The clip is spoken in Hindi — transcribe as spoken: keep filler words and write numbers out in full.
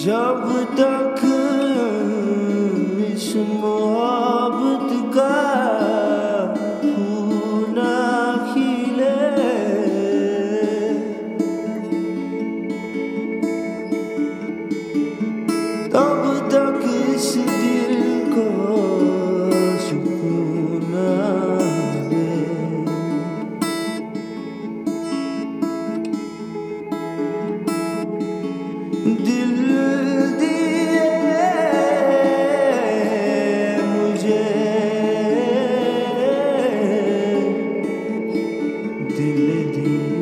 जब तक इस मोहब्बत का फूल ना खिले, तब तक इस दिल को सुकून ना मिले। दिल दिए मुझे, दिल दिए